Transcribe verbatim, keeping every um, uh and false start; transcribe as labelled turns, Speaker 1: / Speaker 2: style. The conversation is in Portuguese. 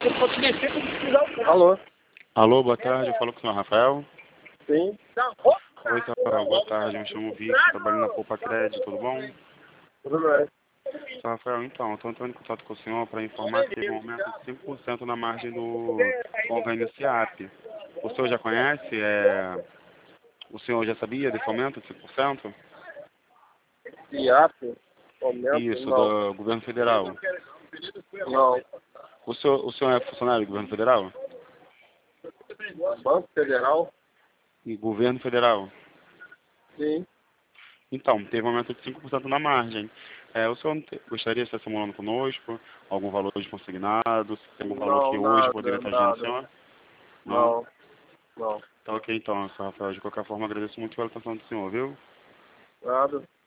Speaker 1: Alô?
Speaker 2: Alô, boa tarde, eu falo com o senhor Rafael.
Speaker 1: Sim.
Speaker 2: Oi, senhor Rafael, boa tarde, me chamo Victor, trabalho na Poupa Crédito, tudo bom?
Speaker 1: Tudo bem.
Speaker 2: Senhor Rafael, então, estou entrando em contato com o senhor para informar que teve um aumento de cinco por cento na margem do convênio SIAP. O senhor já conhece? É... O senhor já sabia desse aumento de cinco por cento?
Speaker 1: SIAP? Aumento?
Speaker 2: Isso,
Speaker 1: Não.
Speaker 2: do governo federal.
Speaker 1: Não.
Speaker 2: O senhor, o senhor é funcionário do governo federal?
Speaker 1: Banco Federal?
Speaker 2: E governo federal?
Speaker 1: Sim.
Speaker 2: Então, teve um aumento de cinco por cento na margem. É, o senhor te- gostaria de estar simulando conosco? Algum valor de consignado? Se tem algum valor
Speaker 1: Não,
Speaker 2: que hoje
Speaker 1: nada,
Speaker 2: poderia estar agindo,
Speaker 1: nada.
Speaker 2: senhor? Não?
Speaker 1: Não. Não.
Speaker 2: Tá ok então, senhor Rafael. De qualquer forma, agradeço muito pela atenção do senhor, viu?
Speaker 1: Nada.